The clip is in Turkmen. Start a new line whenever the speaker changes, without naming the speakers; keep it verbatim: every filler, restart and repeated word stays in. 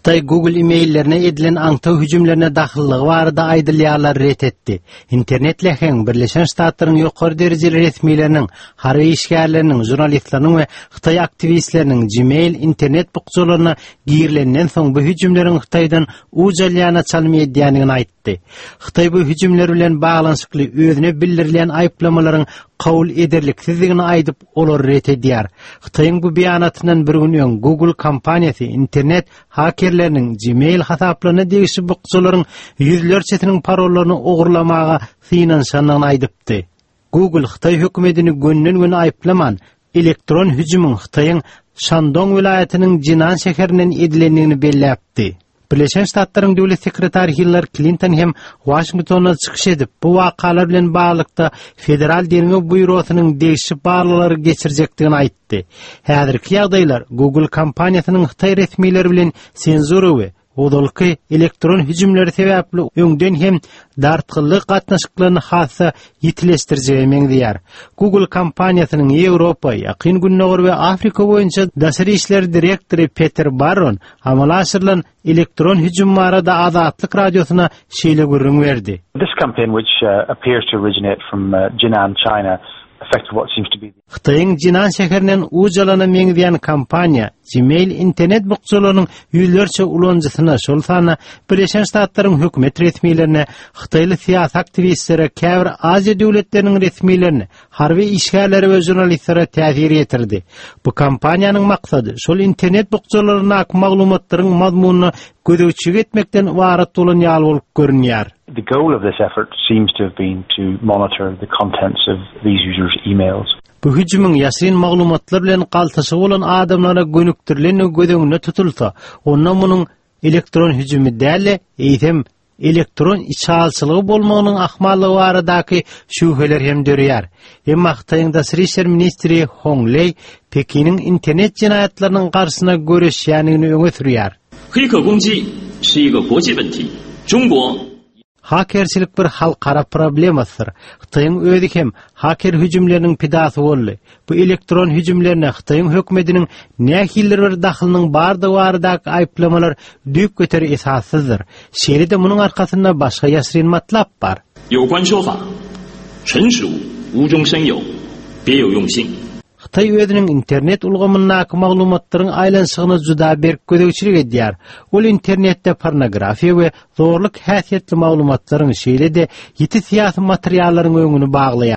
Xitay Google emaillerine edilen aňtaw hüjümlerine dahillygy barada aýdylýarlar ret etdi. İnternet leheň Birleşen Ştatlaryň ýokary derejeli resmiýetleriniň, harby işgärleriniň, jurnalistleriniň we Xitay aktivistleriniň Gmail internet bukjalaryna girilenden soň bu hüjümleriň Xitaydan ujalýana çalmy edýändigini aýtdy. Xitay bu hüjümler bilen baglanyşykly özüne bildirilen aýplamalaryň kabul ederliksizligini aýdyp olar ret edýär. Xitayň bu beýanatyndan bir gün öň Google kompaniýasy internet hakerleriniň Gmail hasaplaryna degişi bukjalaryň yüzlerçetiniň parolaryny ogurlamaga synanşanyny aýdypdy. Google Xitay hökümetini gönnen-göne aýplaman elektron hüjümüň Xitaýyň Shandong vilayetinin Jinan şäherinden edilendigini belläpdi. Birleşen Ştatlaryň döwlet sekretary Hillary Clinton hem Washington'a çykyş edip bu wakalar bilen baglykda Federal Derňe Bürosynyň degişi barlary geçirjekdigini aýtdy. Häzirki ýagdaýlar Google kompaniýasynyň Xitay resmiýetleri bilen senzura we odolky elektron hüjümleri sebäpli öňden hem dartgyllyk gatnaşyklaryny hassa ýitileşdirjegi meňdýär. Google kompaniýasynyň Ýewropa, Ýakyn Günnäger we Afrika boýunça daşary işler direktory Peter Barron amalaşyrylan elektron hüjüm barada Azatlyk radiosyna şeýle görüň berdi.
This campaign, which uh, appears to originate from uh, Jinan, China, affected what seems to be
Xitayň Jinan şäherinden ujalana meňdýän kompaniýa Gmail internet bukjalarynyň ýüzlerçe ulanjysyna şol sana Birleşen Ştatlaryň hökümet resmiýetlerine, Xitayly siýasy aktivistlere, käbir Aziýa döwletleriniň resmiýetlerine, harby işgärlere we jurnalistlere täsir ýetirdi. Bu kompaniýanyň maksady şol internet bukjalaryna maglumatlaryň mazmunyny gödökçülük etmekden warat bolan ýaly bolup görünýär.
The goal of this effort seems to have been to monitor the contents of these users' emails.
Bu hüjümüň ýaşyryn maglumatlar bilen galtaşy bolan adamlara gönüktirilen gödöňüne tutulsa, ondan munyň elektron hüjümi däl, eýsem elektron içalçylygy bolmagynyň ahmalygy baradaky şüpheler hem dörýär. Emma Xitaýyň daşary işler ministri Hong Lei Pekiniň internet jinayatlarynyň garşyna göreşýändigini öňe sürýär.
黑客攻击是一个国际问题，中国
Hakerçilik bir halkara problemasydyr. Xitayň özi hem haker hüjümleriniň pidasy boldy. Bu elektron hüjümlerine Xitayň hökümetiniň nähiller bir dahylynyň bardygy baradaky aýplamalar düýk göteri esassyzdyr. Şeýle-de munyň arkasynda başga ýaşyryn matlap bar.
有关说法纯属无中生有，别有用心。
Xitay özüniň internet ulgamyndaky maglumatlaryň aýlanşygyny juda berk gödökçilik edýär. Ol internetde pornografiýa we zorluk häsiýetli maglumatlaryň şeýle-de ýeti siýasy materiallaryň öňüni baglaýar.